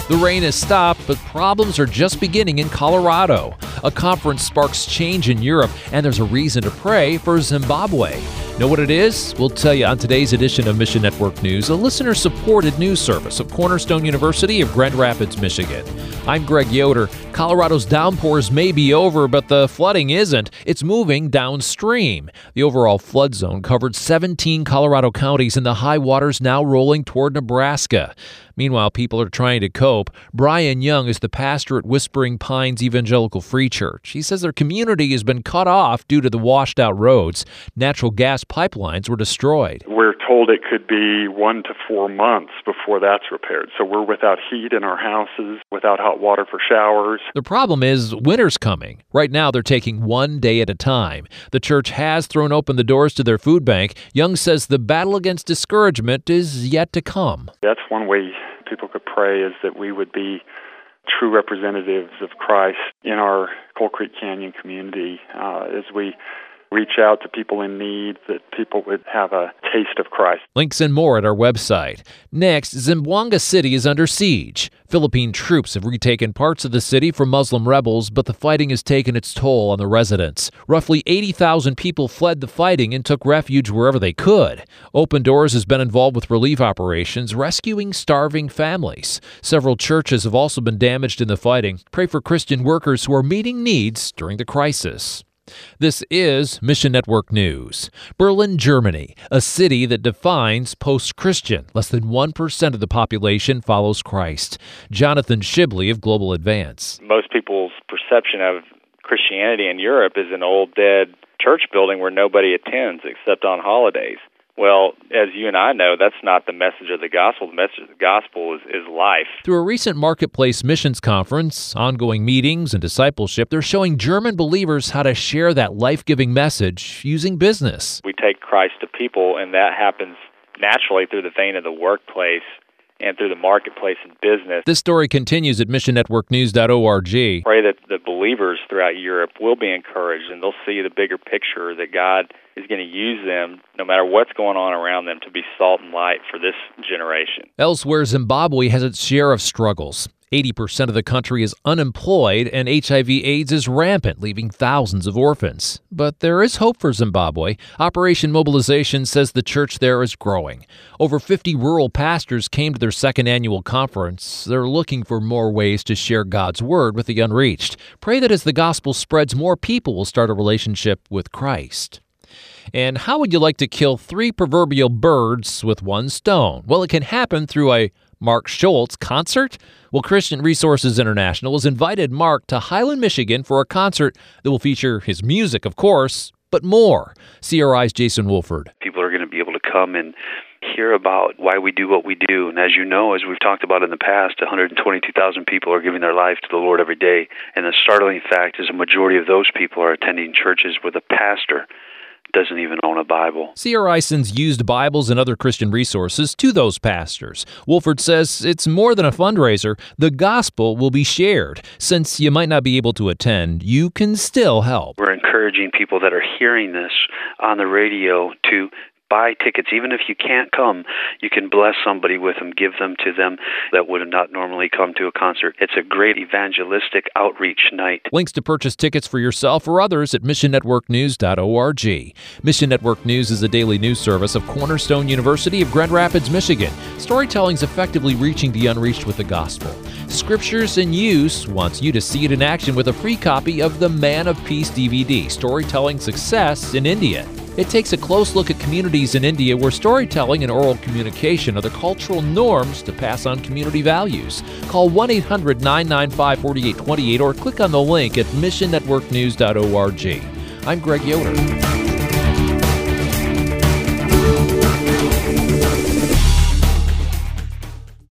The rain has stopped, but problems are just beginning in Colorado. A conference sparks change in Europe, and there's a reason to pray for Zimbabwe. Know what it is? We'll tell you on today's edition of Mission Network News, a listener-supported news service of Cornerstone University of Grand Rapids, Michigan. I'm Greg Yoder. Colorado's downpours may be over, but the flooding isn't. It's moving downstream. The overall flood zone covered 17 Colorado counties, and the high water's now rolling toward Nebraska. Meanwhile, people are trying to cope. Brian Young is the pastor at Whispering Pines Evangelical Free Church. He says their community has been cut off due to the washed-out roads. Natural gas pipelines were destroyed. We're told it could be 1 to 4 months before that's repaired. So we're without heat in our houses, without hot water for showers. The problem is winter's coming. Right now, they're taking one day at a time. The church has thrown open the doors to their food bank. Young says the battle against discouragement is yet to come. That's one way people could pray, is that we would be true representatives of Christ in our Coal Creek Canyon community as we reach out to people in need, that people would have a taste of Christ. Links and more at our website. Next, Zamboanga City is under siege. Philippine troops have retaken parts of the city from Muslim rebels, but the fighting has taken its toll on the residents. Roughly 80,000 people fled the fighting and took refuge wherever they could. Open Doors has been involved with relief operations, rescuing starving families. Several churches have also been damaged in the fighting. Pray for Christian workers who are meeting needs during the crisis. This is Mission Network News. Berlin, Germany, a city that defines post-Christian. Less than 1% of the population follows Christ. Jonathan Shibley of Global Advance. Most people's perception of Christianity in Europe is an old, dead church building where nobody attends except on holidays. Well, as you and I know, that's not the message of the gospel. The message of the gospel is life. Through a recent Marketplace Missions Conference, ongoing meetings, and discipleship, they're showing German believers how to share that life-giving message using business. We take Christ to people, and that happens naturally through the vein of the workplace and through the marketplace and business. This story continues at missionnetworknews.org. Pray that the believers throughout Europe will be encouraged, and they'll see the bigger picture, that God is going to use them, no matter what's going on around them, to be salt and light for this generation. Elsewhere, Zimbabwe has its share of struggles. 80% of the country is unemployed, and HIV/AIDS is rampant, leaving thousands of orphans. But there is hope for Zimbabwe. Operation Mobilization says the church there is growing. Over 50 rural pastors came to their second annual conference. They're looking for more ways to share God's word with the unreached. Pray that as the gospel spreads, more people will start a relationship with Christ. And how would you like to kill 3 proverbial birds with one stone? Well, it can happen through a Mark Schultz concert? Well, Christian Resources International has invited Mark to Highland, Michigan for a concert that will feature his music, of course, but more. CRI's Jason Wolford. People are going to be able to come and hear about why we do what we do. And as you know, as we've talked about in the past, 122,000 people are giving their life to the Lord every day. And the startling fact is a majority of those people are attending churches with a pastor doesn't even own a Bible. CRI sends used Bibles and other Christian resources to those pastors. Wolford says it's more than a fundraiser. The gospel will be shared. Since you might not be able to attend, you can still help. We're encouraging people that are hearing this on the radio to buy tickets. Even if you can't come, you can bless somebody with them, give them to them that would not normally come to a concert. It's a great evangelistic outreach night. Links to purchase tickets for yourself or others at missionnetworknews.org. Mission Network News is a daily news service of Cornerstone University of Grand Rapids, Michigan. Storytelling is effectively reaching the unreached with the gospel. Scriptures in Use wants you to see it in action with a free copy of the Man of Peace DVD, Storytelling Success in India. It takes a close look at communities in India where storytelling and oral communication are the cultural norms to pass on community values. Call 1-800-995-4828 or click on the link at missionnetworknews.org. I'm Greg Yoder.